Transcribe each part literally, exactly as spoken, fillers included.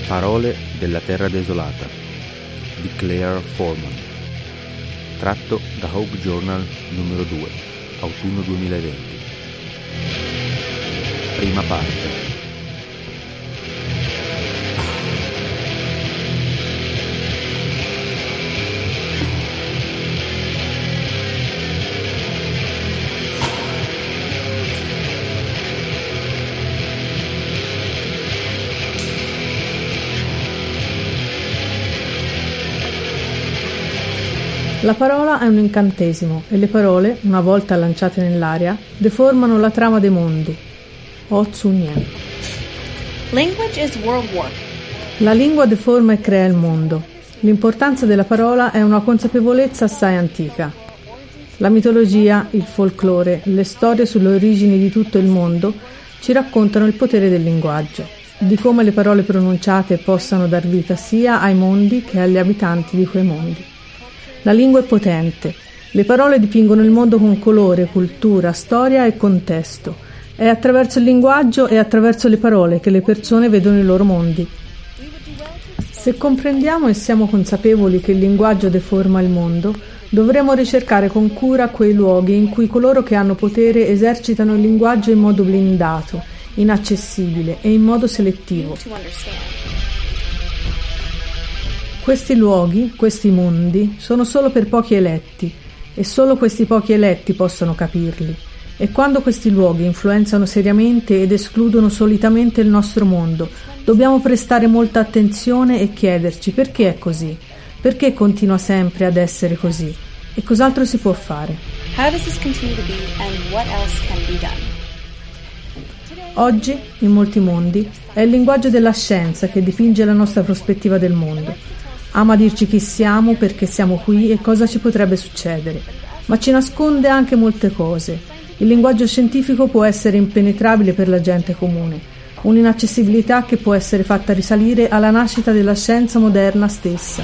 Parole della terra desolata di Claire Foreman, tratto da Hope Journal numero due, autunno duemilaventi. Prima parte. La parola è un incantesimo e le parole, una volta lanciate nell'aria, deformano la trama dei mondi. Ho Tsun Yen. Language is world war. La lingua deforma e crea il mondo. L'importanza della parola è una consapevolezza assai antica. La mitologia, il folklore, le storie sulle origini di tutto il mondo ci raccontano il potere del linguaggio, di come le parole pronunciate possano dar vita sia ai mondi che agli abitanti di quei mondi. La lingua è potente. Le parole dipingono il mondo con colore, cultura, storia e contesto. È attraverso il linguaggio e attraverso le parole che le persone vedono i loro mondi. Se comprendiamo e siamo consapevoli che il linguaggio deforma il mondo, dovremo ricercare con cura quei luoghi in cui coloro che hanno potere esercitano il linguaggio in modo blindato, inaccessibile e in modo selettivo. Questi luoghi, questi mondi, sono solo per pochi eletti e solo questi pochi eletti possono capirli. E quando questi luoghi influenzano seriamente ed escludono solitamente il nostro mondo, dobbiamo prestare molta attenzione e chiederci perché è così, perché continua sempre ad essere così e cos'altro si può fare. How does this continue to be and what else can be done? Oggi, in molti mondi, è il linguaggio della scienza che dipinge la nostra prospettiva del mondo. Ama dirci chi siamo, perché siamo qui e cosa ci potrebbe succedere, ma ci nasconde anche molte cose. Il linguaggio scientifico può essere impenetrabile per la gente comune, un'inaccessibilità che può essere fatta risalire alla nascita della scienza moderna stessa.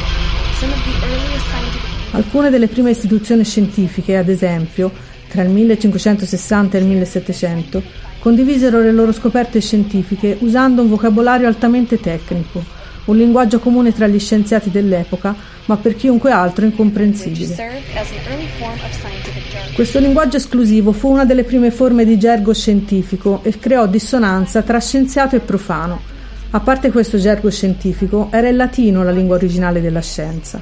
Alcune delle prime istituzioni scientifiche, ad esempio, tra il millecinquecentosessanta e il millesettecento, condivisero le loro scoperte scientifiche usando un vocabolario altamente tecnico, un linguaggio comune tra gli scienziati dell'epoca, ma per chiunque altro incomprensibile. Questo linguaggio esclusivo fu una delle prime forme di gergo scientifico e creò dissonanza tra scienziato e profano. A parte questo gergo scientifico, era il latino la lingua originale della scienza.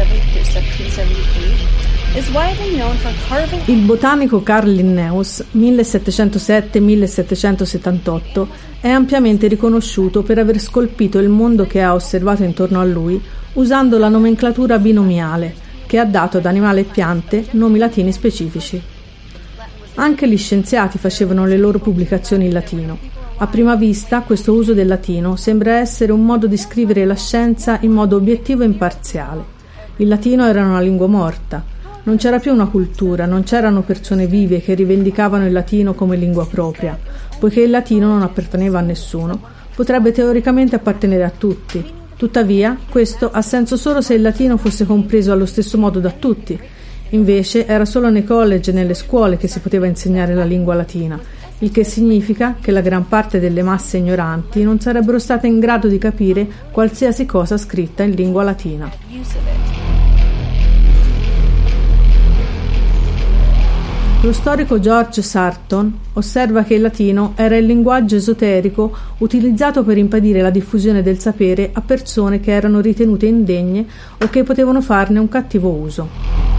Il botanico Carl Linnaeus, millesettecentosette millesettecentosettantotto, è ampiamente riconosciuto per aver scolpito il mondo che ha osservato intorno a lui usando la nomenclatura binomiale, che ha dato ad animali e piante nomi latini specifici. Anche gli scienziati facevano le loro pubblicazioni in latino. A prima vista, questo uso del latino sembra essere un modo di scrivere la scienza in modo obiettivo e imparziale. Il latino era una lingua morta. Non c'era più una cultura, non c'erano persone vive che rivendicavano il latino come lingua propria. Poiché il latino non apparteneva a nessuno, potrebbe teoricamente appartenere a tutti. Tuttavia, questo ha senso solo se il latino fosse compreso allo stesso modo da tutti. Invece, era solo nei college e nelle scuole che si poteva insegnare la lingua latina, il che significa che la gran parte delle masse ignoranti non sarebbero state in grado di capire qualsiasi cosa scritta in lingua latina. Lo storico George Sarton osserva che il latino era il linguaggio esoterico utilizzato per impedire la diffusione del sapere a persone che erano ritenute indegne o che potevano farne un cattivo uso.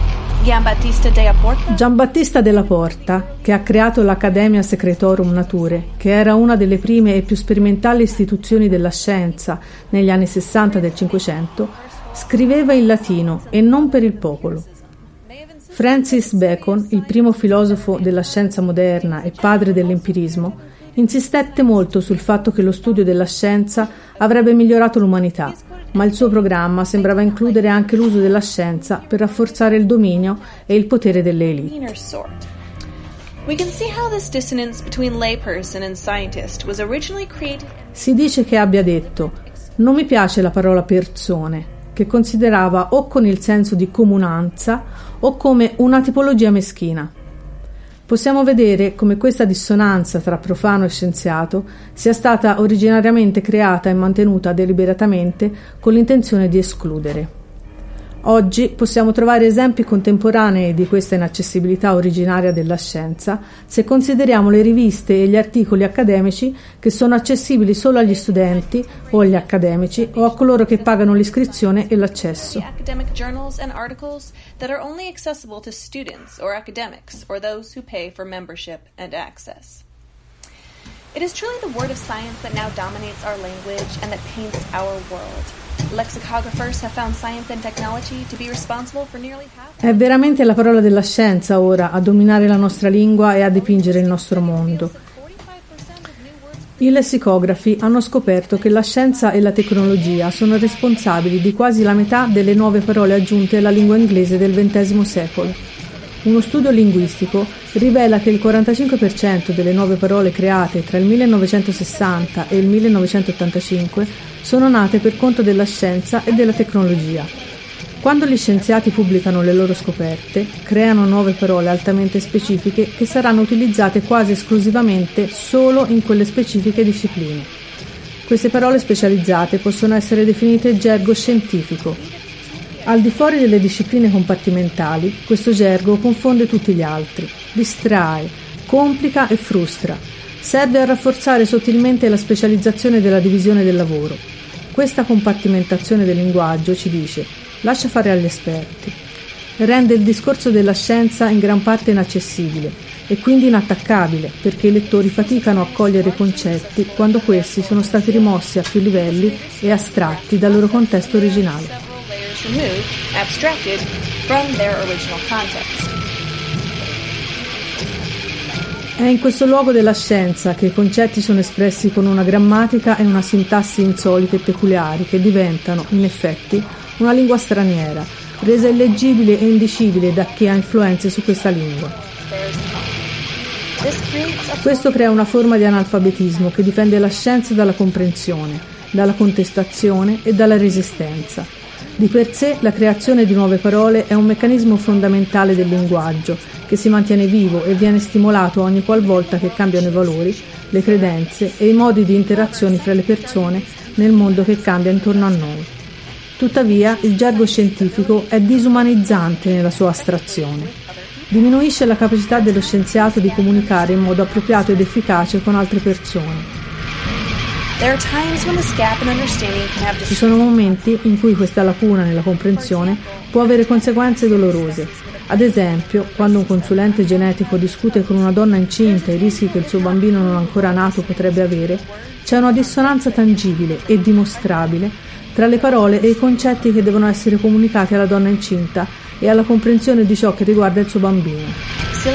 Giambattista della Porta, che ha creato l'Accademia Secretorum Naturae, che era una delle prime e più sperimentali istituzioni della scienza negli anni sessanta del Cinquecento, scriveva in latino e non per il popolo. Francis Bacon, il primo filosofo della scienza moderna e padre dell'empirismo, insistette molto sul fatto che lo studio della scienza avrebbe migliorato l'umanità, ma il suo programma sembrava includere anche l'uso della scienza per rafforzare il dominio e il potere delle elite. Si dice che abbia detto: "Non mi piace la parola persone", che considerava o con il senso di comunanza o come una tipologia meschina. Possiamo vedere come questa dissonanza tra profano e scienziato sia stata originariamente creata e mantenuta deliberatamente con l'intenzione di escludere. Oggi possiamo trovare esempi contemporanei di questa inaccessibilità originaria della scienza se consideriamo le riviste e gli articoli accademici che sono accessibili solo agli studenti o agli accademici o a coloro che pagano l'iscrizione e l'accesso. Academic journals and articles that are only accessible to students or academics or those who pay for membership and access. It is truly the word of science that now dominates our language and that paints our world. Lexicographers have found science and technology to be responsible for nearly half. È veramente la parola della scienza ora a dominare la nostra lingua e a dipingere il nostro mondo. I lessicografi hanno scoperto che la scienza e la tecnologia sono responsabili di quasi la metà delle nuove parole aggiunte alla lingua inglese del ventesimo secolo. Uno studio linguistico rivela che il quarantacinque per cento delle nuove parole create tra il millenovecentosessanta e il millenovecentottantacinque sono nate per conto della scienza e della tecnologia. Quando gli scienziati pubblicano le loro scoperte, creano nuove parole altamente specifiche che saranno utilizzate quasi esclusivamente solo in quelle specifiche discipline. Queste parole specializzate possono essere definite gergo scientifico. Al di fuori delle discipline compartimentali, questo gergo confonde tutti gli altri, distrae, complica e frustra. Serve a rafforzare sottilmente la specializzazione della divisione del lavoro. Questa compartimentazione del linguaggio ci dice: lascia fare agli esperti. Rende il discorso della scienza in gran parte inaccessibile e quindi inattaccabile, perché i lettori faticano a cogliere i concetti quando questi sono stati rimossi a più livelli e astratti dal loro contesto originale. Removed, abstracted from their original context. È in questo luogo della scienza che i concetti sono espressi con una grammatica e una sintassi insolite e peculiari che diventano, in effetti, una lingua straniera, resa illeggibile e indicibile da chi ha influenze su questa lingua. Questo crea una forma di analfabetismo che difende la scienza dalla comprensione, dalla contestazione e dalla resistenza. Di per sé la creazione di nuove parole è un meccanismo fondamentale del linguaggio che si mantiene vivo e viene stimolato ogni qualvolta che cambiano i valori, le credenze e i modi di interazione fra le persone nel mondo che cambia intorno a noi. Tuttavia, il gergo scientifico è disumanizzante nella sua astrazione. Diminuisce la capacità dello scienziato di comunicare in modo appropriato ed efficace con altre persone. Ci sono momenti in cui questa lacuna nella comprensione può avere conseguenze dolorose. Ad esempio, quando un consulente genetico discute con una donna incinta i rischi che il suo bambino non ancora nato potrebbe avere, c'è una dissonanza tangibile e dimostrabile tra le parole e i concetti che devono essere comunicati alla donna incinta e alla comprensione di ciò che riguarda il suo bambino.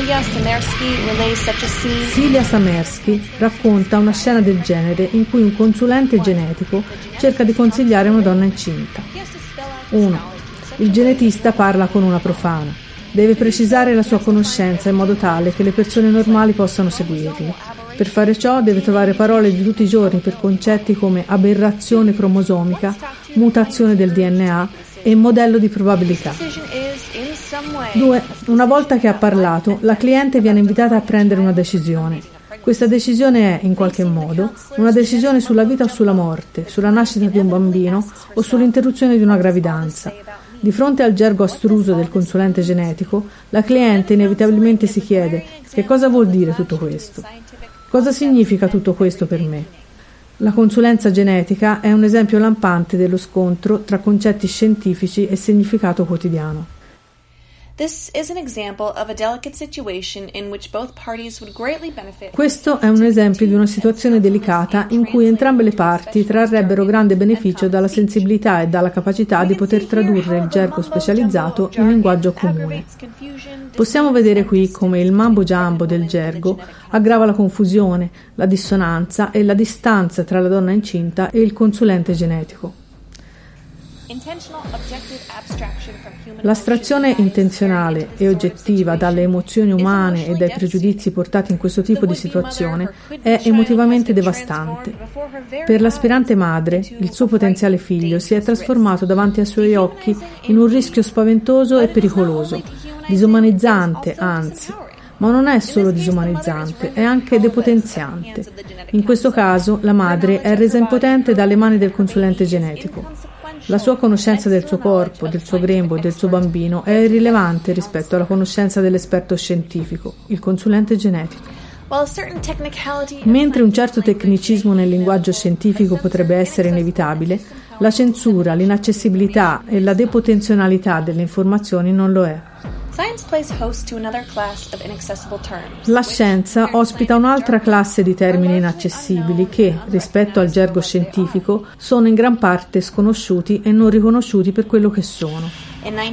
Celia Samersky racconta una scena del genere in cui un consulente genetico cerca di consigliare una donna incinta. uno. Il genetista parla con una profana. Deve precisare la sua conoscenza in modo tale che le persone normali possano seguirli. Per fare ciò deve trovare parole di tutti i giorni per concetti come aberrazione cromosomica, mutazione del D N A e modello di probabilità. due. Una volta che ha parlato, la cliente viene invitata a prendere una decisione. Questa decisione è, in qualche modo, una decisione sulla vita o sulla morte, sulla nascita di un bambino o sull'interruzione di una gravidanza. Di fronte al gergo astruso del consulente genetico, la cliente inevitabilmente si chiede: che cosa vuol dire tutto questo? Cosa significa tutto questo per me? La consulenza genetica è un esempio lampante dello scontro tra concetti scientifici e significato quotidiano. Questo è un esempio di una situazione delicata in cui entrambe le parti trarrebbero grande beneficio dalla sensibilità e dalla capacità di poter tradurre il gergo specializzato in linguaggio comune. Possiamo vedere qui come il mambo jumbo del gergo aggrava la confusione, la dissonanza e la distanza tra la donna incinta e il consulente genetico. L'astrazione intenzionale e oggettiva dalle emozioni umane e dai pregiudizi portati in questo tipo di situazione è emotivamente devastante. Per l'aspirante madre, il suo potenziale figlio si è trasformato davanti ai suoi occhi in un rischio spaventoso e pericoloso, disumanizzante anzi, ma non è solo disumanizzante, è anche depotenziante. In questo caso la madre è resa impotente dalle mani del consulente genetico. La sua conoscenza del suo corpo, del suo grembo e del suo bambino è irrilevante rispetto alla conoscenza dell'esperto scientifico, il consulente genetico. Mentre un certo tecnicismo nel linguaggio scientifico potrebbe essere inevitabile, la censura, l'inaccessibilità e la depotenzionalità delle informazioni non lo è. La scienza ospita un'altra classe di termini inaccessibili che, rispetto al gergo scientifico, sono in gran parte sconosciuti e non riconosciuti per quello che sono.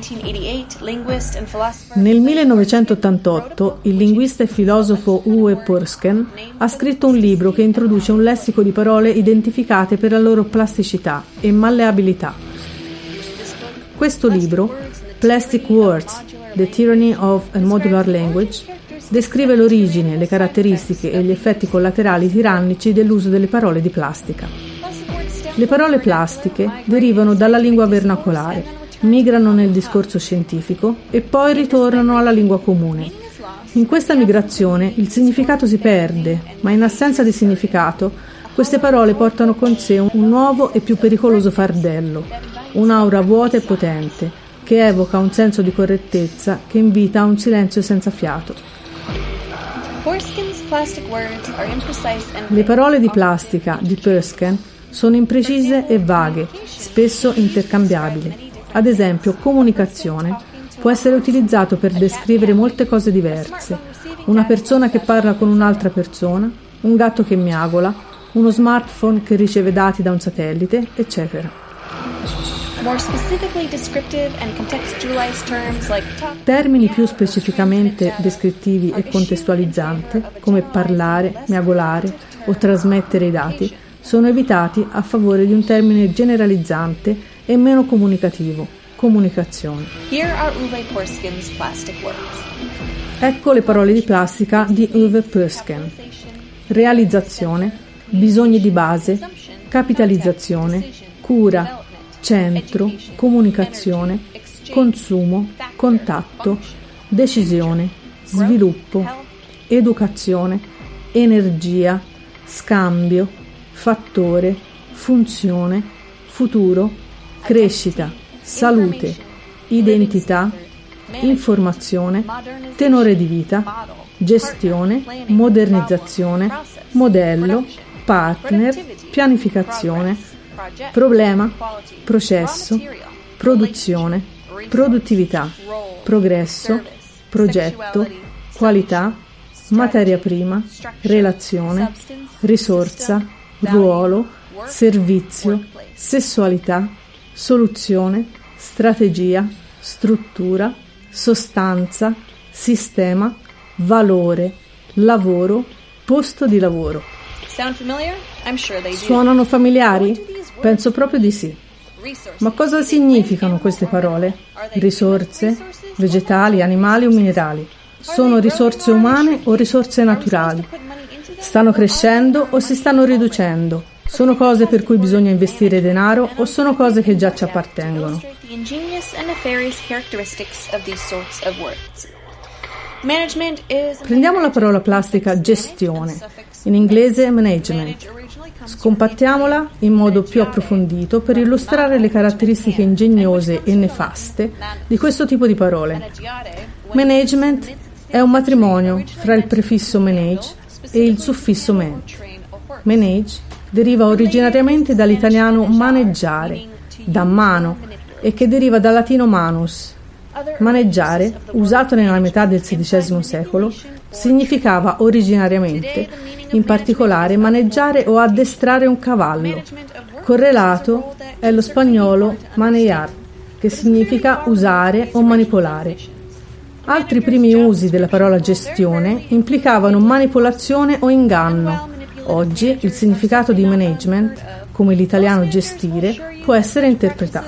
Nel millenovecentottantotto il linguista e filosofo Uwe Pursken ha scritto un libro che introduce un lessico di parole identificate per la loro plasticità e malleabilità. Questo libro, Plastic Words, The Tyranny of a Modular Language, descrive l'origine, le caratteristiche e gli effetti collaterali tirannici dell'uso delle parole di plastica. Le parole plastiche derivano dalla lingua vernacolare, migrano nel discorso scientifico e poi ritornano alla lingua comune. In questa migrazione il significato si perde, ma in assenza di significato queste parole portano con sé un nuovo e più pericoloso fardello, un'aura vuota e potente, che evoca un senso di correttezza che invita a un silenzio senza fiato. Le parole di plastica di Pursken sono imprecise e vaghe, spesso intercambiabili. Ad esempio, comunicazione può essere utilizzato per descrivere molte cose diverse: una persona che parla con un'altra persona, un gatto che miagola, uno smartphone che riceve dati da un satellite, eccetera. Termini più specificamente descrittivi e contestualizzanti, come parlare, miagolare o trasmettere i dati, sono evitati a favore di un termine generalizzante e meno comunicativo: comunicazione. Ecco le parole di plastica di Uwe Pursken: realizzazione, bisogni di base, capitalizzazione, cura, centro, comunicazione, consumo, contatto, decisione, sviluppo, educazione, energia, scambio, fattore, funzione, futuro, crescita, salute, identità, informazione, tenore di vita, gestione, modernizzazione, modello, partner, pianificazione, problema, processo, produzione, produttività, progresso, progetto, qualità, materia prima, relazione, risorsa, ruolo, servizio, sessualità, soluzione, strategia, struttura, sostanza, sistema, valore, lavoro, posto di lavoro. Suonano familiari? Penso proprio di sì. Ma cosa significano queste parole? Risorse, vegetali, animali o minerali? Sono risorse umane o risorse naturali? Stanno crescendo o si stanno riducendo? Sono cose per cui bisogna investire denaro o sono cose che già ci appartengono? Prendiamo la parola plastica gestione, in inglese management. Scompattiamola in modo più approfondito per illustrare le caratteristiche ingegnose e nefaste di questo tipo di parole. Management è un matrimonio fra il prefisso manage e il suffisso man. Manage deriva originariamente dall'italiano maneggiare, da mano, e che deriva dal latino manus. Maneggiare, usato nella metà del sedicesimo secolo, significava originariamente, in particolare, maneggiare o addestrare un cavallo. Correlato è lo spagnolo manejar, che significa usare o manipolare. Altri primi usi della parola gestione implicavano manipolazione o inganno. Oggi il significato di management, come l'italiano gestire, può essere interpretato.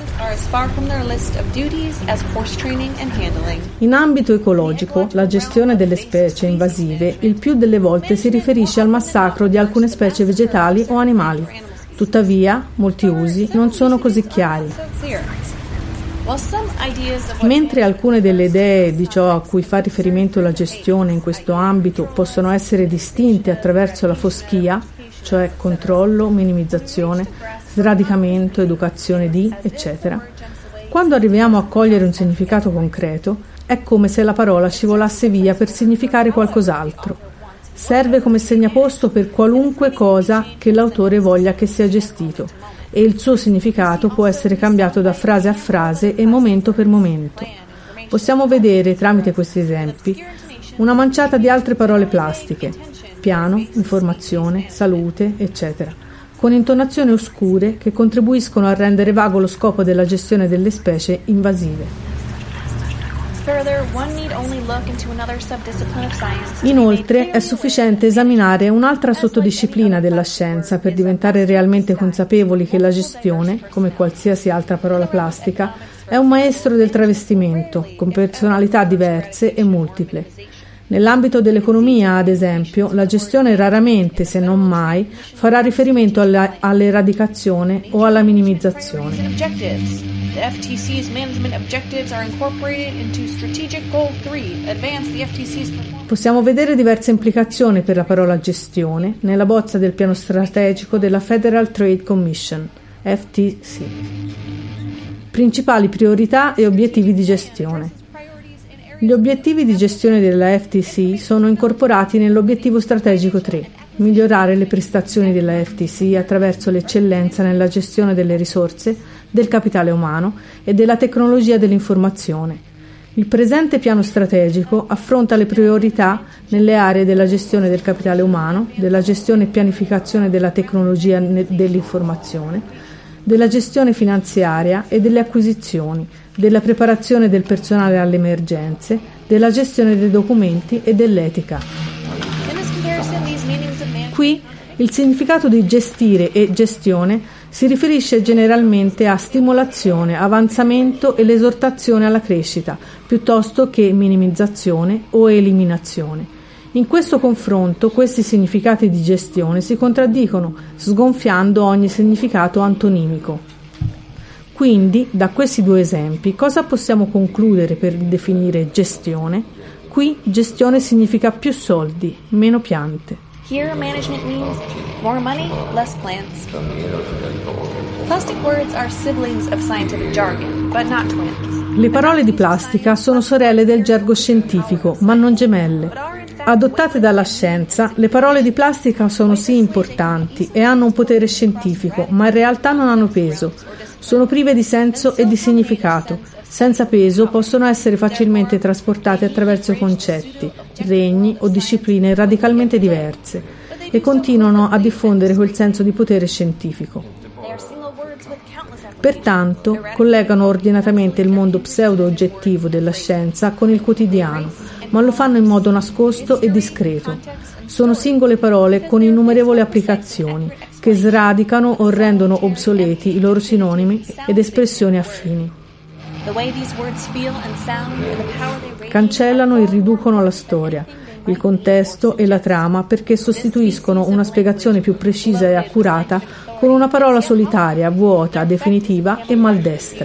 In ambito ecologico, la gestione delle specie invasive il più delle volte si riferisce al massacro di alcune specie vegetali o animali. Tuttavia, molti usi non sono così chiari. Mentre alcune delle idee di ciò a cui fa riferimento la gestione in questo ambito possono essere distinte attraverso la foschia, cioè controllo, minimizzazione, sradicamento, educazione di, eccetera, quando arriviamo a cogliere un significato concreto, è come se la parola scivolasse via per significare qualcos'altro. Serve come segnaposto per qualunque cosa che l'autore voglia che sia gestito, e il suo significato può essere cambiato da frase a frase e momento per momento. Possiamo vedere, tramite questi esempi, una manciata di altre parole plastiche: piano, informazione, salute, eccetera, con intonazioni oscure che contribuiscono a rendere vago lo scopo della gestione delle specie invasive. Inoltre è sufficiente esaminare un'altra sottodisciplina della scienza per diventare realmente consapevoli che la gestione, come qualsiasi altra parola plastica, è un maestro del travestimento, con personalità diverse e multiple. Nell'ambito dell'economia, ad esempio, la gestione raramente, se non mai, farà riferimento alla, all'eradicazione o alla minimizzazione. The F T C's management objectives are incorporated into Strategic Goal three, advance the F T C's performance. Possiamo vedere diverse implicazioni per la parola gestione nella bozza del piano strategico della Federal Trade Commission, F T C. Principali priorità e obiettivi di gestione. Gli obiettivi di gestione della F T C sono incorporati nell'obiettivo strategico tre, migliorare le prestazioni della F T C attraverso l'eccellenza nella gestione delle risorse, del capitale umano e della tecnologia dell'informazione. Il presente piano strategico affronta le priorità nelle aree della gestione del capitale umano, della gestione e pianificazione della tecnologia dell'informazione, della gestione finanziaria e delle acquisizioni, della preparazione del personale alle emergenze, della gestione dei documenti e dell'etica. Qui il significato di gestire e gestione si riferisce generalmente a stimolazione, avanzamento e l'esortazione alla crescita, piuttosto che minimizzazione o eliminazione. In questo confronto, questi significati di gestione si contraddicono, sgonfiando ogni significato antonimico. Quindi, da questi due esempi, cosa possiamo concludere per definire gestione? Qui gestione significa più soldi, meno piante. Here, management means more money, less plants. Plastic words are siblings of scientific jargon, but not twins. Le parole di plastica sono sorelle del gergo scientifico, ma non gemelle. Adottate dalla scienza, le parole di plastica sono sì importanti e hanno un potere scientifico, ma in realtà non hanno peso. Sono prive di senso e di significato. Senza peso possono essere facilmente trasportate attraverso concetti, regni o discipline radicalmente diverse e continuano a diffondere quel senso di potere scientifico. Pertanto, collegano ordinatamente il mondo pseudo-oggettivo della scienza con il quotidiano, ma lo fanno in modo nascosto e discreto. Sono singole parole con innumerevoli applicazioni che sradicano o rendono obsoleti i loro sinonimi ed espressioni affini. Cancellano e riducono la storia, il contesto e la trama perché sostituiscono una spiegazione più precisa e accurata con una parola solitaria, vuota, definitiva e maldestra.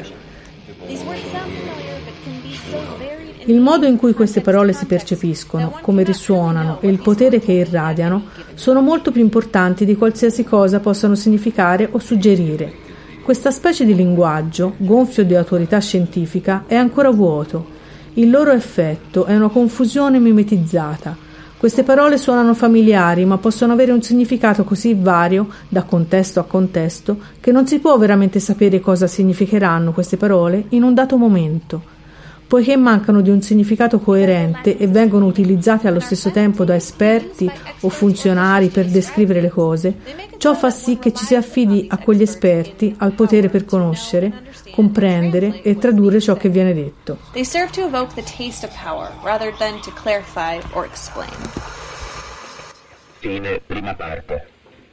Il modo in cui queste parole si percepiscono, come risuonano e il potere che irradiano sono molto più importanti di qualsiasi cosa possano significare o suggerire. Questa specie di linguaggio, gonfio di autorità scientifica, è ancora vuoto. Il loro effetto è una confusione mimetizzata. Queste parole suonano familiari, ma possono avere un significato così vario, da contesto a contesto, che non si può veramente sapere cosa significheranno queste parole in un dato momento. Poiché mancano di un significato coerente e vengono utilizzate allo stesso tempo da esperti o funzionari per descrivere le cose, ciò fa sì che ci si affidi a quegli esperti al potere per conoscere, comprendere e tradurre ciò che viene detto. They serve to evoke the taste of power rather than to clarify or explain. Fine prima parte.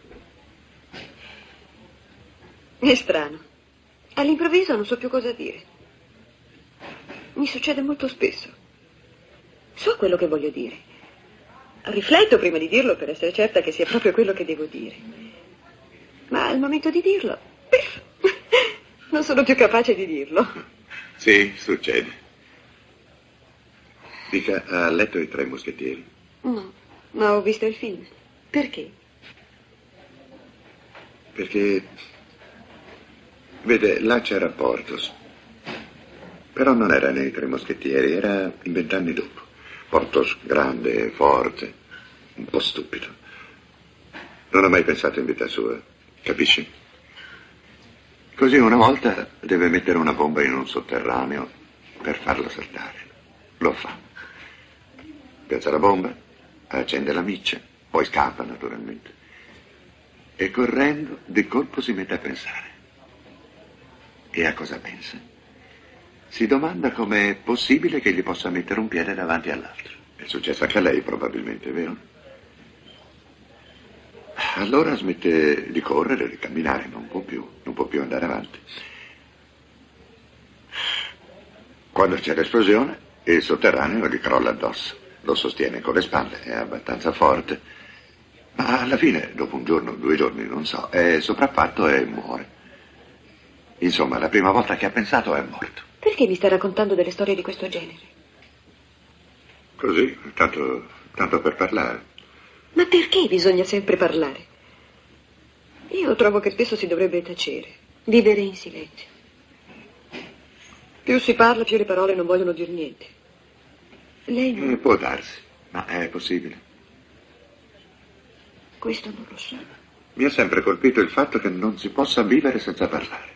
È strano. All'improvviso non so più cosa dire. Mi succede molto spesso. So quello che voglio dire. Rifletto prima di dirlo per essere certa che sia proprio quello che devo dire. Ma al momento di dirlo, non sono più capace di dirlo. Sì, succede. Dica, ha letto I Tre Moschettieri? No, ma ho visto il film. Perché? Perché, vede, là c'era Porthos. Però non era nei Tre Moschettieri, era in vent'anni dopo. Porthos grande, forte, un po' stupido. Non ho mai pensato in vita sua, capisci? Così una volta deve mettere una bomba in un sotterraneo per farlo saltare. Lo fa. Piazza la bomba, accende la miccia, poi scappa naturalmente. E correndo di colpo si mette a pensare. E a cosa pensa? Si domanda come è possibile che gli possa mettere un piede davanti all'altro. È successo anche a lei probabilmente, vero? Allora smette di correre, di camminare, non può più, non può più andare avanti. Quando c'è l'esplosione, il sotterraneo gli crolla addosso. Lo sostiene con le spalle, è abbastanza forte, ma alla fine, dopo un giorno, due giorni, non so, è sopraffatto e muore. Insomma, la prima volta che ha pensato è morto. Perché mi sta raccontando delle storie di questo genere? Così, tanto, tanto per parlare. Ma perché bisogna sempre parlare? Io trovo che spesso si dovrebbe tacere, vivere in silenzio. Più si parla, più le parole non vogliono dire niente. Lei non... Eh, può darsi, ma è possibile. Questo non lo so. Mi ha sempre colpito il fatto che non si possa vivere senza parlare.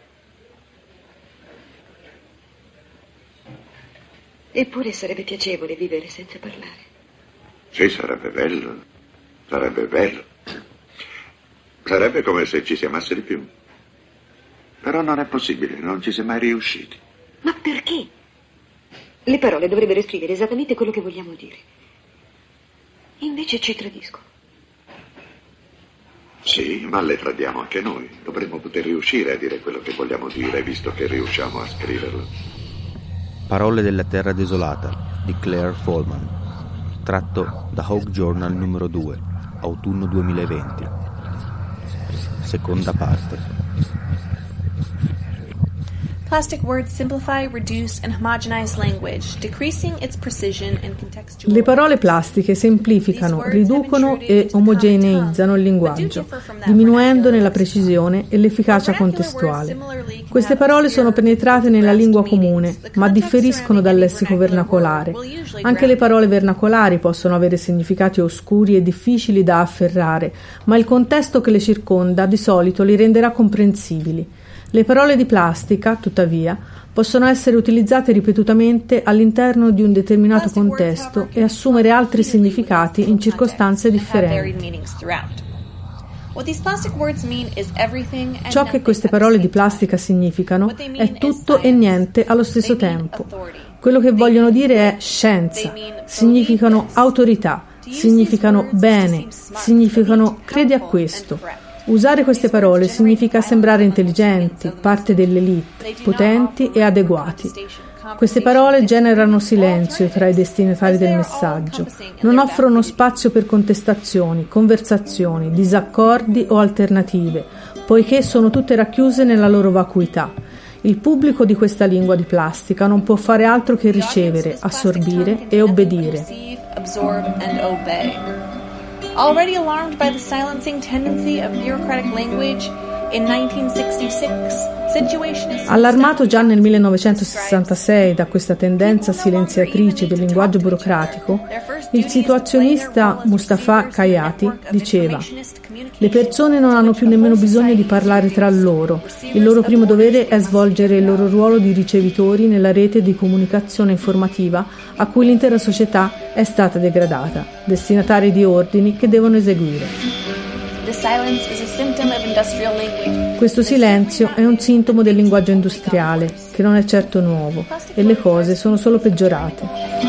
Eppure sarebbe piacevole vivere senza parlare. Sì, sarebbe bello, sarebbe bello. Sarebbe come se ci si amasse di più. Però non è possibile, non ci si è mai riusciti. Ma perché? Le parole dovrebbero esprimere esattamente quello che vogliamo dire. Invece ci tradiscono. Sì, ma le tradiamo anche noi. Dovremmo poter riuscire a dire quello che vogliamo dire, visto che riusciamo a scriverlo. Parole della terra desolata di Claire Foreman, tratto da Hawk Journal numero due, autunno duemilaventi. Seconda parte. Plastic words simplify, reduce, and homogenize language, decreasing its precision and contextuality. Le parole plastiche semplificano, riducono e omogeneizzano il linguaggio, diminuendone la precisione e l'efficacia contestuale. Queste parole sono penetrate nella lingua comune, ma differiscono dal lessico vernacolare. Anche le parole vernacolari possono avere significati oscuri e difficili da afferrare, ma il contesto che le circonda di solito li renderà comprensibili. Le parole di plastica, tuttavia, possono essere utilizzate ripetutamente all'interno di un determinato contesto e assumere altri significati in circostanze differenti. Ciò che queste parole di plastica significano è tutto e niente allo stesso tempo. Quello che vogliono dire è scienza, significano autorità, significano bene, significano credi a questo. Usare queste parole significa sembrare intelligenti, parte dell'elite, potenti e adeguati. Queste parole generano silenzio tra i destinatari del messaggio, non offrono spazio per contestazioni, conversazioni, disaccordi o alternative, poiché sono tutte racchiuse nella loro vacuità. Il pubblico di questa lingua di plastica non può fare altro che ricevere, assorbire e obbedire. Already alarmed by the silencing tendency of bureaucratic language, in nineteen sixty-six, Situationists... Allarmato già nel millenovecentosessantasei da questa tendenza silenziatrice del linguaggio burocratico, il situazionista Mustafa Khayati diceva: le persone non hanno più nemmeno bisogno di parlare tra loro, il loro primo dovere è svolgere il loro ruolo di ricevitori nella rete di comunicazione informativa a cui l'intera società è stata degradata, destinatari di ordini che devono eseguire. Questo silenzio è un sintomo del linguaggio industriale, che non è certo nuovo, e le cose sono solo peggiorate.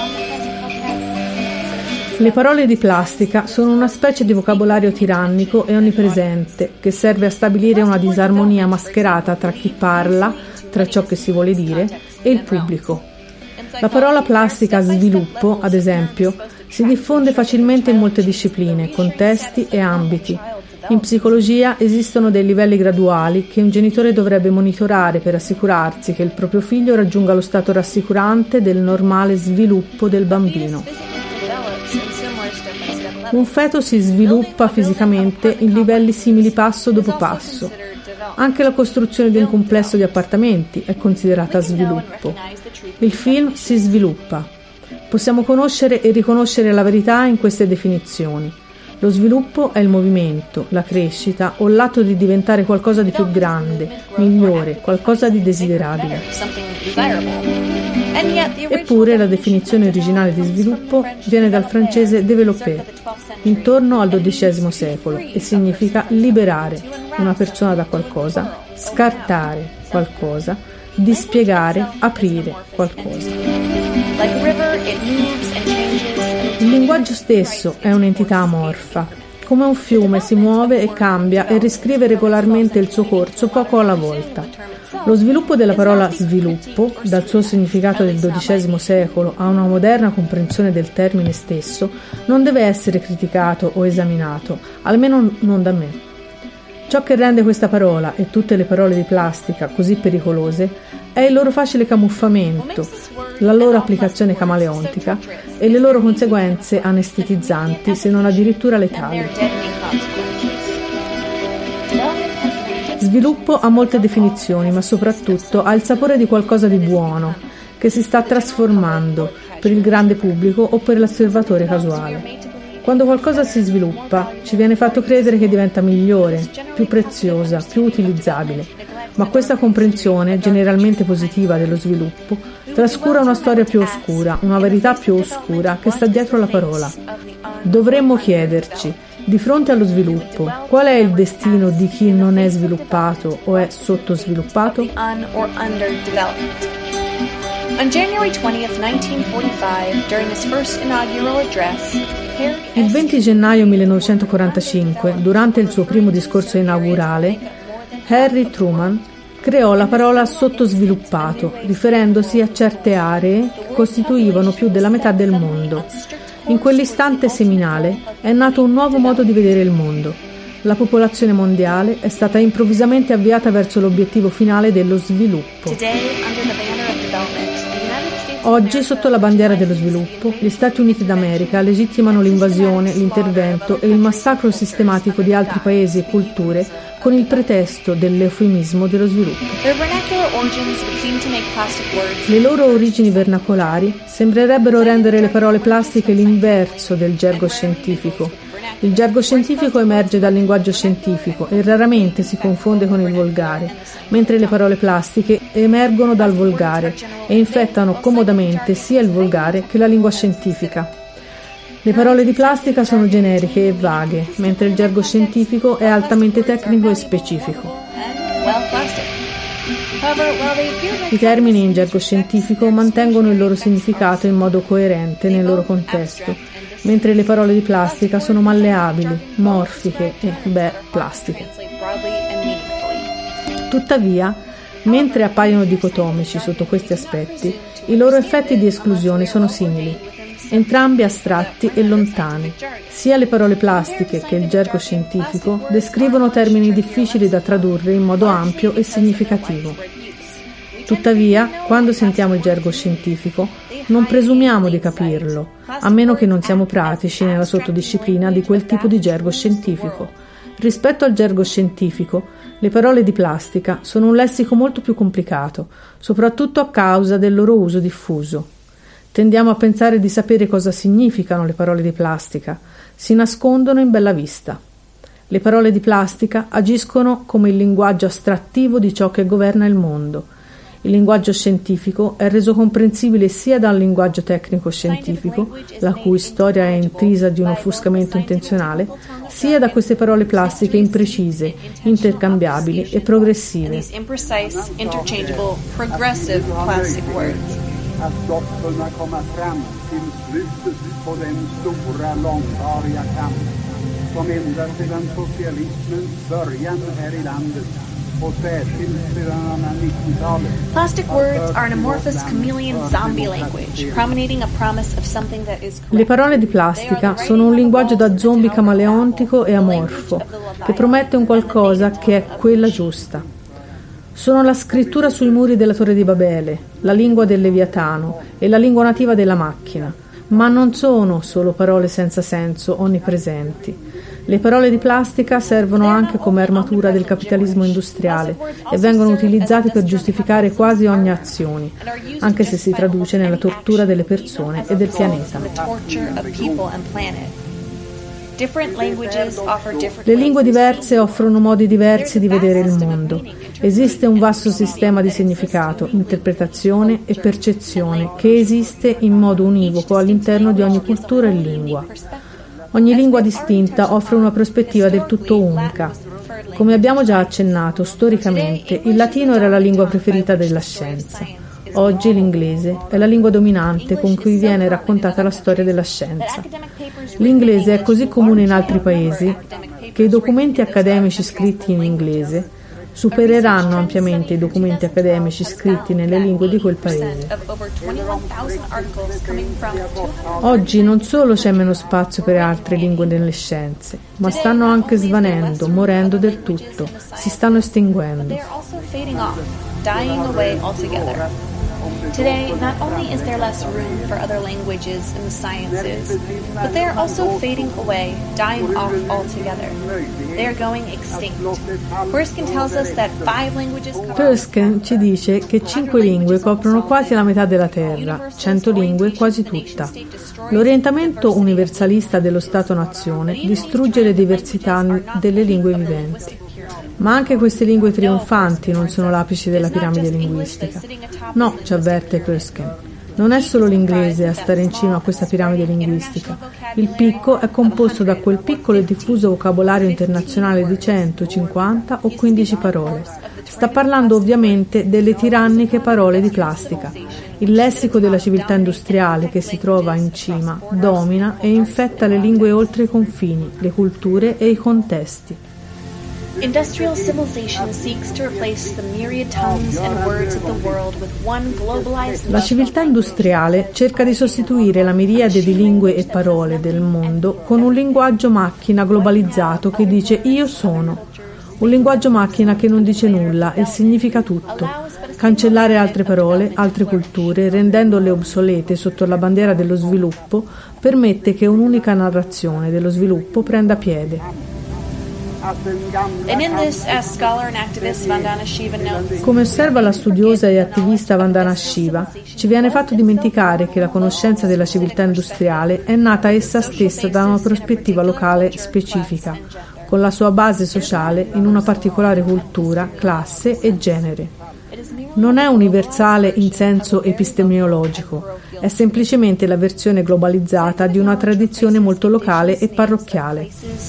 Le parole di plastica sono una specie di vocabolario tirannico e onnipresente, che serve a stabilire una disarmonia mascherata tra chi parla, tra ciò che si vuole dire, e il pubblico. La parola plastica sviluppo, ad esempio, si diffonde facilmente in molte discipline, contesti e ambiti. In psicologia esistono dei livelli graduali che un genitore dovrebbe monitorare per assicurarsi che il proprio figlio raggiunga lo stato rassicurante del normale sviluppo del bambino. Un feto si sviluppa fisicamente in livelli simili passo dopo passo. Anche la costruzione di un complesso di appartamenti è considerata sviluppo. Il film si sviluppa. Possiamo conoscere e riconoscere la verità in queste definizioni. Lo sviluppo è il movimento, la crescita o l'atto di diventare qualcosa di più grande, migliore, qualcosa di desiderabile. Eppure la definizione originale di sviluppo viene dal francese développer, intorno al dodicesimo secolo, e significa liberare una persona da qualcosa, scartare qualcosa, dispiegare, aprire qualcosa. Il linguaggio stesso è un'entità amorfa. Come un fiume si muove e cambia e riscrive regolarmente il suo corso poco alla volta. Lo sviluppo della parola sviluppo, dal suo significato del dodicesimo secolo a una moderna comprensione del termine stesso, non deve essere criticato o esaminato, almeno non da me. Ciò che rende questa parola e tutte le parole di plastica così pericolose è il loro facile camuffamento, la loro applicazione camaleontica e le loro conseguenze anestetizzanti, se non addirittura letali. Sviluppo ha molte definizioni, ma soprattutto ha il sapore di qualcosa di buono, che si sta trasformando per il grande pubblico o per l'osservatore casuale. Quando qualcosa si sviluppa, ci viene fatto credere che diventa migliore, più preziosa, più utilizzabile, ma questa comprensione, generalmente positiva dello sviluppo, trascura una storia più oscura, una verità più oscura che sta dietro la parola. Dovremmo chiederci, di fronte allo sviluppo, qual è il destino di chi non è sviluppato o è sottosviluppato? On January twentieth, nineteen forty-five, during his first inaugural address, il venti gennaio millenovecentoquarantacinque, durante il suo primo discorso inaugurale, Harry Truman creò la parola sottosviluppato, riferendosi a certe aree che costituivano più della metà del mondo. In quell'istante seminale è nato un nuovo modo di vedere il mondo. La popolazione mondiale è stata improvvisamente avviata verso l'obiettivo finale dello sviluppo. Oggi, sotto la bandiera dello sviluppo, gli Stati Uniti d'America legittimano l'invasione, l'intervento e il massacro sistematico di altri paesi e culture con il pretesto dell'eufemismo dello sviluppo. Le loro origini vernacolari sembrerebbero rendere le parole plastiche l'inverso del gergo scientifico. Il gergo scientifico emerge dal linguaggio scientifico e raramente si confonde con il volgare, mentre le parole plastiche emergono dal volgare e infettano comodamente sia il volgare che la lingua scientifica. Le parole di plastica sono generiche e vaghe, mentre il gergo scientifico è altamente tecnico e specifico. I termini in gergo scientifico mantengono il loro significato in modo coerente nel loro contesto, mentre le parole di plastica sono malleabili, morfiche e, beh, plastiche. Tuttavia, mentre appaiono dicotomici sotto questi aspetti, i loro effetti di esclusione sono simili, entrambi astratti e lontani. Sia le parole plastiche che il gergo scientifico descrivono termini difficili da tradurre in modo ampio e significativo. Tuttavia, quando sentiamo il gergo scientifico, non presumiamo di capirlo, a meno che non siamo pratici nella sottodisciplina di quel tipo di gergo scientifico. Rispetto al gergo scientifico, le parole di plastica sono un lessico molto più complicato, soprattutto a causa del loro uso diffuso. Tendiamo a pensare di sapere cosa significano le parole di plastica, si nascondono in bella vista. Le parole di plastica agiscono come il linguaggio astrattivo di ciò che governa il mondo. Il linguaggio scientifico è reso comprensibile sia dal linguaggio tecnico-scientifico, la cui storia è intrisa di un offuscamento intenzionale, sia da queste parole plastiche imprecise, intercambiabili e progressive. Att dock kunna komma fram till slutet på den stora långvariga kamp som ända sedan socialismens början här i landet Plastic words are an amorphous chameleon zombie language, prominating a promise of something that is correct. Le parole di plastica sono un linguaggio da zombie camaleontico e amorfo, che promette un qualcosa che è quella giusta. Sono la scrittura sui muri della Torre di Babele, la lingua del Leviatano e la lingua nativa della macchina, ma non sono solo parole senza senso onnipresenti. Le parole di plastica servono anche come armatura del capitalismo industriale e vengono utilizzate per giustificare quasi ogni azione, anche se si traduce nella tortura delle persone e del pianeta. Le lingue diverse offrono modi diversi di vedere il mondo. Esiste un vasto sistema di significato, interpretazione e percezione che esiste in modo univoco all'interno di ogni cultura e lingua. Ogni lingua distinta offre una prospettiva del tutto unica. Come abbiamo già accennato, storicamente il latino era la lingua preferita della scienza. Oggi l'inglese è la lingua dominante con cui viene raccontata la storia della scienza. L'inglese è così comune in altri paesi che i documenti accademici scritti in inglese supereranno ampiamente i documenti accademici scritti nelle lingue di quel paese. Oggi non solo c'è meno spazio per altre lingue nelle scienze, ma stanno anche svanendo, morendo del tutto, si stanno estinguendo. Today, not only is there less room for other languages in the sciences, but they are also fading away, dying off altogether. They are going extinct. Erskine tells us that five languages cover... Erskine ci dice che cinque lingue coprono quasi la metà della Terra, cento lingue quasi tutta. L'orientamento universalista dello Stato-nazione distrugge le diversità delle lingue viventi. Ma anche queste lingue trionfanti non sono l'apice della piramide linguistica. No, ci avverte Erskine. Non è solo l'inglese a stare in cima a questa piramide linguistica. Il picco è composto da quel piccolo e diffuso vocabolario internazionale di cento, cinquanta o quindici parole. Sta parlando ovviamente delle tiranniche parole di plastica. Il lessico della civiltà industriale che si trova in cima domina e infetta le lingue oltre i confini, le culture e i contesti. Industrial civilization seeks to replace the myriad tongues and words of the world with one globalized. La civiltà industriale cerca di sostituire la miriade di lingue e parole del mondo con un linguaggio macchina globalizzato che dice io sono. Un linguaggio macchina che non dice nulla e significa tutto. Cancellare altre parole, altre culture, rendendole obsolete sotto la bandiera dello sviluppo, permette che un'unica narrazione dello sviluppo prenda piede. And in this, as scholar and activist Vandana Shiva notes, come osserva la studiosa e attivista Vandana Shiva, ci viene fatto dimenticare che la conoscenza della civiltà industriale è nata essa stessa da una prospettiva locale specifica, con la sua base sociale in una particolare cultura, classe e genere. Non è universale in senso epistemologico, è semplicemente la versione globalizzata di una tradizione molto locale e parrocchiale.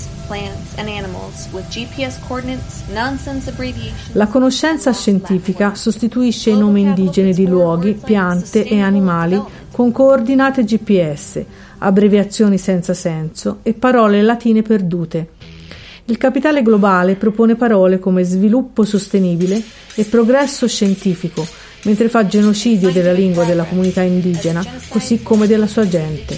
La conoscenza scientifica sostituisce i nomi indigeni di luoghi, piante e animali con coordinate G P S, abbreviazioni senza senso e parole latine perdute. Il capitale globale propone parole come sviluppo sostenibile e progresso scientifico, mentre fa genocidio della lingua della comunità indigena, così come della sua gente.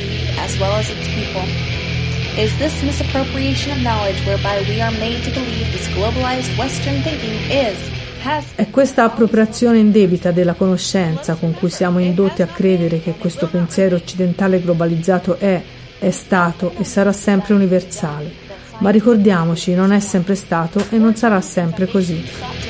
Is this misappropriation of knowledge whereby we are made to believe this globalized Western thinking is, has... È questa appropriazione indebita della conoscenza con cui siamo indotti a credere che questo pensiero occidentale globalizzato è, è stato e sarà sempre universale. Ma ricordiamoci, non è sempre stato e non sarà sempre così.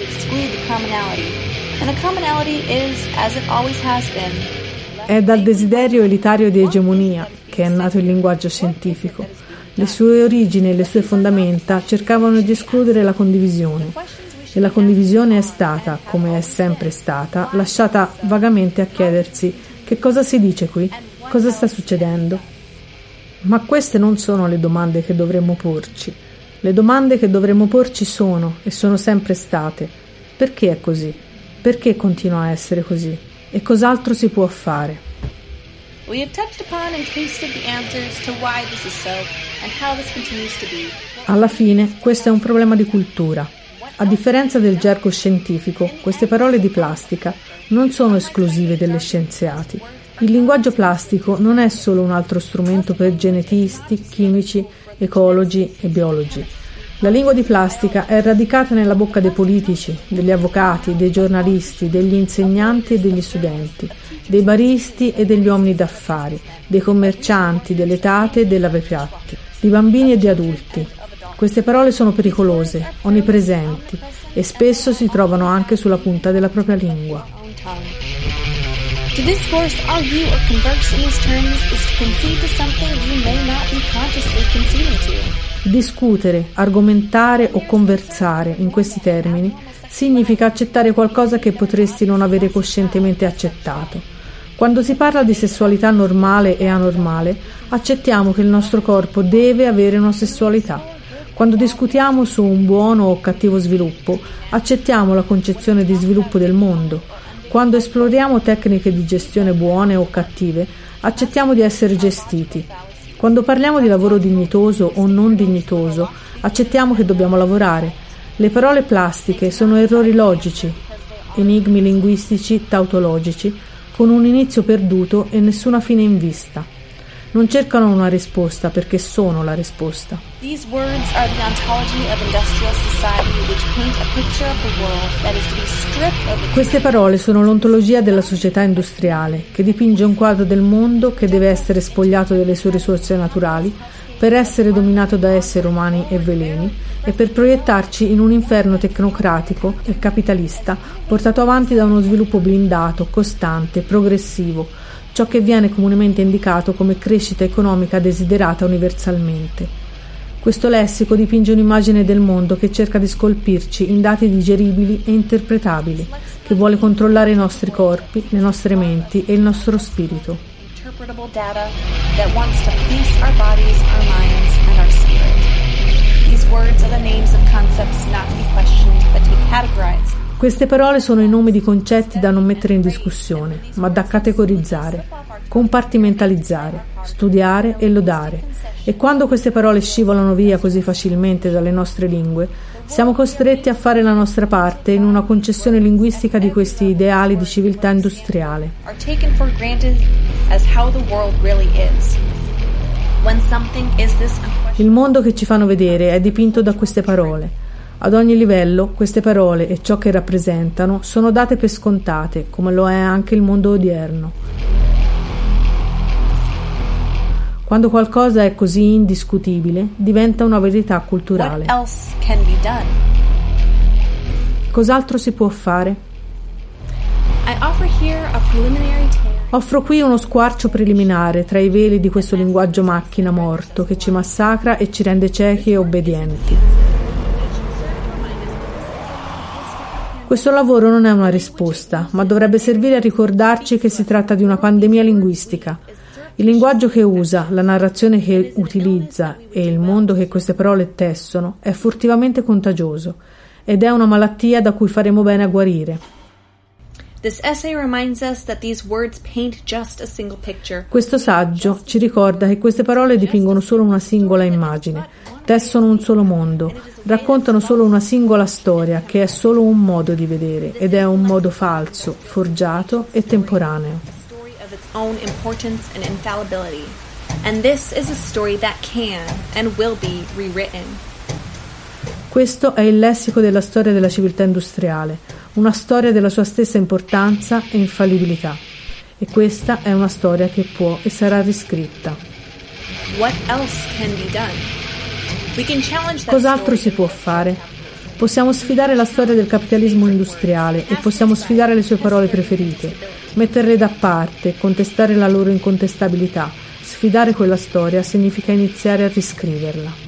È dal desiderio elitario di egemonia che è nato il linguaggio scientifico. Le sue origini e le sue fondamenta cercavano di escludere la condivisione e la condivisione è stata, come è sempre stata, lasciata vagamente a chiedersi che cosa si dice qui, cosa sta succedendo. Ma queste non sono le domande che dovremmo porci. Le domande che dovremmo porci sono e sono sempre state: perché è così? Perché continua a essere così? E cos'altro si può fare? We have touched upon and tasted the answers to why this is so and how this continues to be. Alla fine, questo è un problema di cultura. A differenza del gergo scientifico, queste parole di plastica non sono esclusive degli scienziati. Il linguaggio plastico non è solo un altro strumento per genetisti, chimici, ecologi e biologi. La lingua di plastica è radicata nella bocca dei politici, degli avvocati, dei giornalisti, degli insegnanti e degli studenti, dei baristi e degli uomini d'affari, dei commercianti, delle tate e dei lavapiatti, di bambini e di adulti. Queste parole sono pericolose, onnipresenti e spesso si trovano anche sulla punta della propria lingua. To discourse, argue, or converse in these terms is to concede to something you may not be consciously conceding to. Discutere, argomentare o conversare in questi termini significa accettare qualcosa che potresti non avere coscientemente accettato. Quando si parla di sessualità normale e anormale, accettiamo che il nostro corpo deve avere una sessualità. Quando discutiamo su un buono o cattivo sviluppo, accettiamo la concezione di sviluppo del mondo. Quando esploriamo tecniche di gestione buone o cattive, accettiamo di essere gestiti. Quando parliamo di lavoro dignitoso o non dignitoso, accettiamo che dobbiamo lavorare. Le parole plastiche sono errori logici, enigmi linguistici tautologici, con un inizio perduto e nessuna fine in vista. Non cercano una risposta perché sono la risposta. These words are the ontology of industrial society which paint a picture of the world that is to be stripped of the... Queste parole sono l'ontologia della società industriale che dipinge un quadro del mondo che deve essere spogliato delle sue risorse naturali per essere dominato da esseri umani e veleni e per proiettarci in un inferno tecnocratico e capitalista portato avanti da uno sviluppo blindato, costante, progressivo, ciò che viene comunemente indicato come crescita economica desiderata universalmente. Questo lessico dipinge un'immagine del mondo che cerca di scolpirci in dati digeribili e interpretabili, che vuole controllare i nostri corpi, le nostre menti e il nostro spirito. Interpretable data that wants to police our bodies, our minds, and our spirit. These words are the names of concepts not to be questioned, but to be categorized. Queste parole sono i nomi di concetti da non mettere in discussione, ma da categorizzare, compartimentalizzare, studiare e lodare. E quando queste parole scivolano via così facilmente dalle nostre lingue, siamo costretti a fare la nostra parte in una concessione linguistica di questi ideali di civiltà industriale. Il mondo che ci fanno vedere è dipinto da queste parole. Ad ogni livello, queste parole e ciò che rappresentano sono date per scontate, come lo è anche il mondo odierno. Quando qualcosa è così indiscutibile, diventa una verità culturale. What else can be done? Cos'altro si può fare? I offer here a preliminary tale. Offro qui uno squarcio preliminare tra i veli di questo linguaggio macchina morto che ci massacra e ci rende ciechi e obbedienti. Questo lavoro non è una risposta, ma dovrebbe servire a ricordarci che si tratta di una pandemia linguistica. Il linguaggio che usa, la narrazione che utilizza e il mondo che queste parole tessono è furtivamente contagioso ed è una malattia da cui faremo bene a guarire. This essay reminds us that these words paint just a single picture. Questo saggio ci ricorda che queste parole dipingono solo una singola immagine, tessono un solo mondo, raccontano solo una singola storia che è solo un modo di vedere ed è un modo falso, forgiato e temporaneo. Story of its own importance and infallibility. And this is a story that can and will be rewritten. Questo è il lessico della storia della civiltà industriale, una storia della sua stessa importanza e infallibilità. E questa è una storia che può e sarà riscritta. What else can be done? We can challenge that Cos'altro story. si può fare? Possiamo sfidare la storia del capitalismo industriale e possiamo sfidare le sue parole preferite, metterle da parte, contestare la loro incontestabilità. Sfidare quella storia significa iniziare a riscriverla.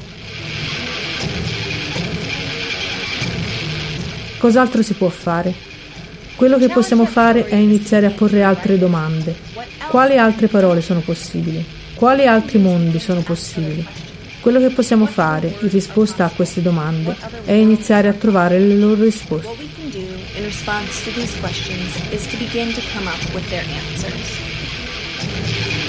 Cos'altro si può fare? Quello che possiamo fare è iniziare a porre altre domande. Quali altre parole sono possibili? Quali altri mondi sono possibili? Quello che possiamo fare in risposta a queste domande è iniziare a trovare le loro risposte. What we can do in response to these questions is to begin to come up with their answers.